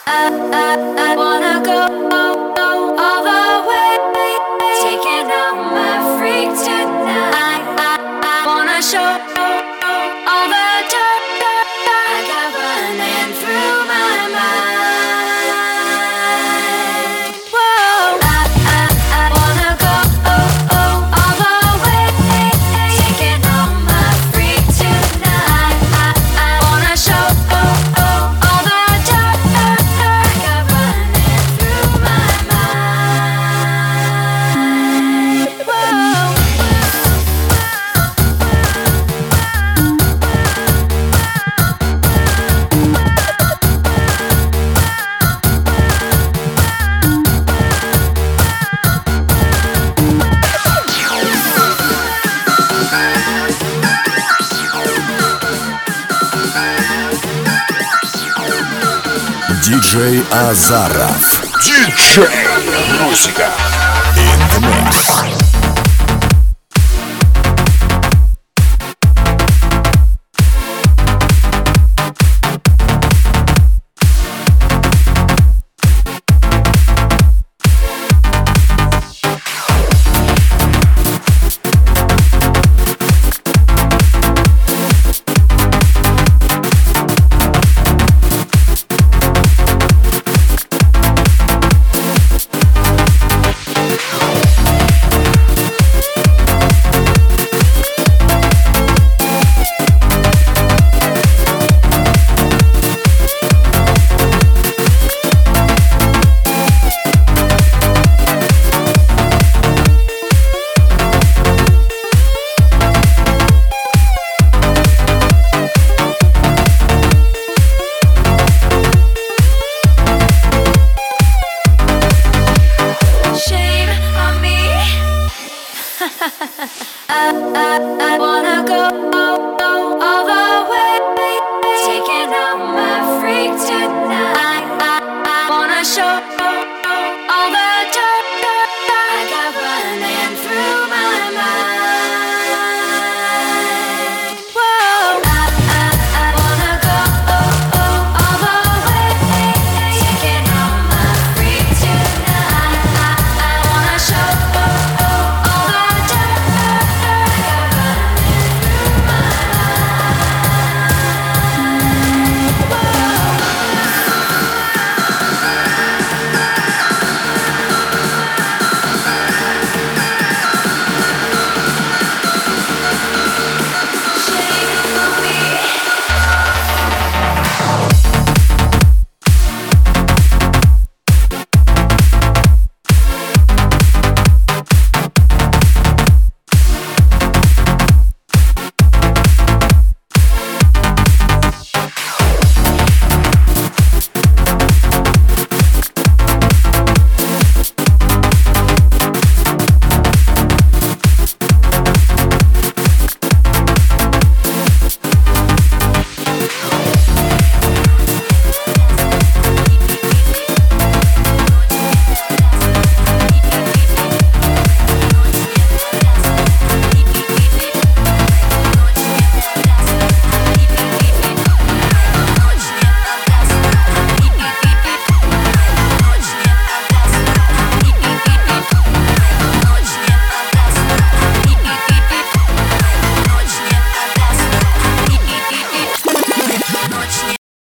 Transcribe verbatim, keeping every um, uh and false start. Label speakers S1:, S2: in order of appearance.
S1: I, I, I wanna go all the way, taking out my freak tonight. I, I wanna show all the dirt I got running through my mind. Whoa, I, I, I wanna go all the way, taking out my freak tonight. I, I wanna show all the dirt I got running through my mind. Whoa.
S2: диджей Азаров.
S3: Диджей Музыка.
S2: In the mix.